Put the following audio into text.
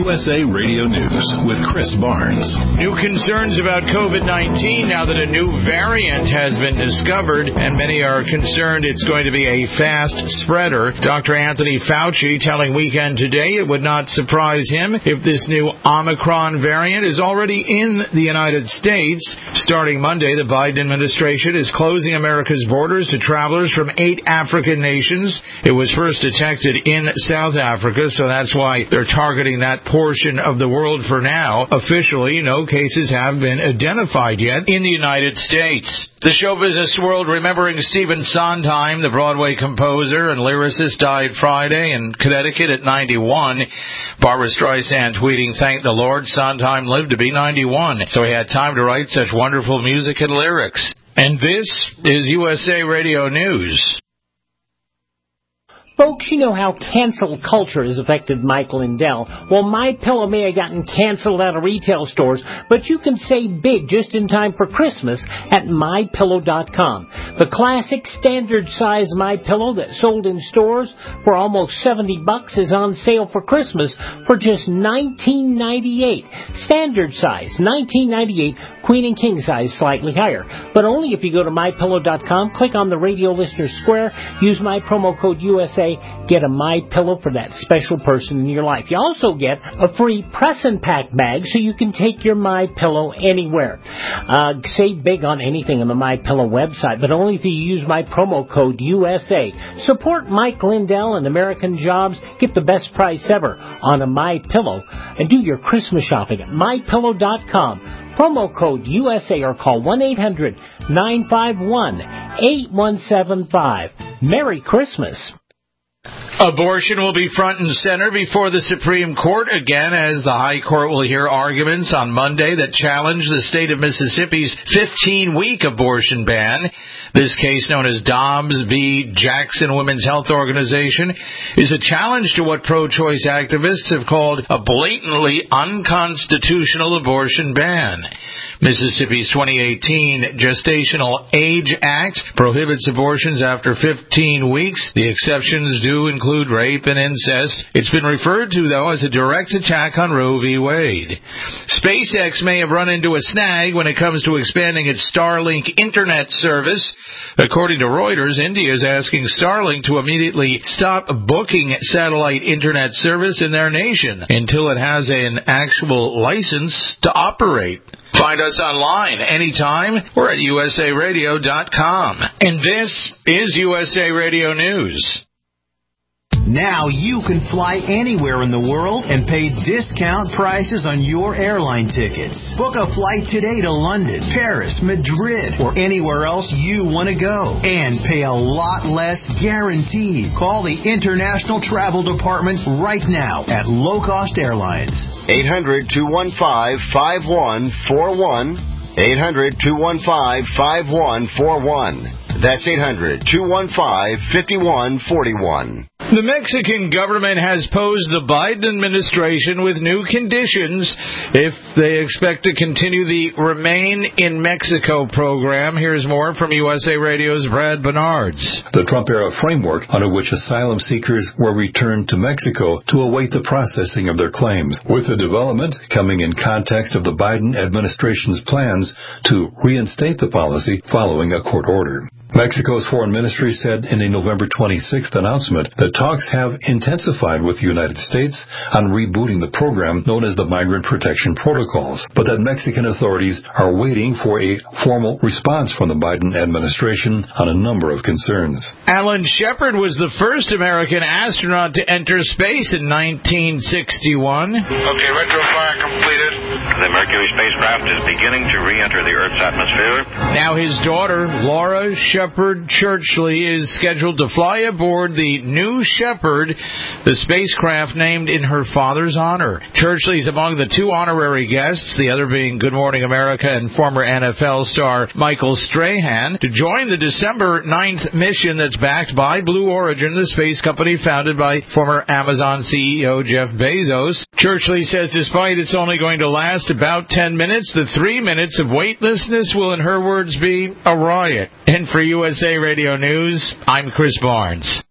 USA Radio News with Chris Barnes. New concerns about COVID-19 now that a new variant has been discovered, and many are concerned it's going to be a fast spreader. Dr. Anthony Fauci telling Weekend Today it would not surprise him if this new Omicron variant is already in the United States. Starting Monday, the Biden administration is closing America's borders to travelers from 8 African nations. It was first detected in South Africa, so that's why they're targeting that portion of the world for now. Officially, no cases have been identified yet in the United States. The show business world remembering Stephen Sondheim, the Broadway composer and lyricist, died Friday in Connecticut at 91. Barbra Streisand tweeting, "Thank the Lord, Sondheim lived to be 91, so he had time to write such wonderful music and lyrics." And this is USA Radio News. Folks, you know how cancel culture has affected Mike Lindell. Well, MyPillow may have gotten canceled out of retail stores, but you can save big just in time for Christmas at MyPillow.com. The classic standard size MyPillow that sold in stores for almost $70 is on sale for Christmas for just $19.98. Standard size, $19.98. Queen and king size slightly higher. But only if you go to MyPillow.com, click on the radio listener square, use my promo code USA, get a MyPillow for that special person in your life. You also get a free press and pack bag so you can take your MyPillow anywhere. Save big on anything on the MyPillow website, but only if you use my promo code USA. Support Mike Lindell and American jobs. Get the best price ever on a MyPillow and do your Christmas shopping at MyPillow.com. Promo code USA or call 1-800-951-8175. Merry Christmas. Abortion will be front and center before the Supreme Court again as the High Court will hear arguments on Monday that challenge the state of Mississippi's 15-week abortion ban. This case, known as Dobbs v. Jackson Women's Health Organization, is a challenge to what pro-choice activists have called a blatantly unconstitutional abortion ban. Mississippi's 2018 Gestational Age Act prohibits abortions after 15 weeks. The exceptions do include rape and incest. It's been referred to, though, as a direct attack on Roe v. Wade. SpaceX may have run into a snag when it comes to expanding its Starlink internet service. According to Reuters, India is asking Starlink to immediately stop booking satellite internet service in their nation until it has an actual license to operate. Find us online anytime. We're at usaradio.com. And this is USA Radio News. Now you can fly anywhere in the world and pay discount prices on your airline tickets. Book a flight today to London, Paris, Madrid, or anywhere else you want to go. And pay a lot less guaranteed. Call the International Travel Department right now at Low Cost Airlines. 800-215-5141. 800-215-5141. That's 800-215-5141. The Mexican government has posed the Biden administration with new conditions if they expect to continue the Remain in Mexico program. Here's more from USA Radio's Brad Bernards. The Trump-era framework under which asylum seekers were returned to Mexico to await the processing of their claims, with the development coming in context of the Biden administration's plans to reinstate the policy following a court order. Mexico's foreign ministry said in a November 26th announcement that talks have intensified with the United States on rebooting the program known as the Migrant Protection Protocols, but that Mexican authorities are waiting for a formal response from the Biden administration on a number of concerns. Alan Shepard was the first American astronaut to enter space in 1961. Okay, retrofire completed. The Mercury spacecraft is beginning to re-enter the Earth's atmosphere. Now his daughter, Laura Shepard Churchley, is scheduled to fly aboard the New Shepard, the spacecraft named in her father's honor. Churchley is among the 2 honorary guests, the other being Good Morning America and former NFL star Michael Strahan, to join the December 9th mission that's backed by Blue Origin, the space company founded by former Amazon CEO Jeff Bezos. Churchley says despite it's only going to last about 10 minutes, the 3 minutes of weightlessness will, in her words, be a riot. And for USA Radio News, I'm Chris Barnes.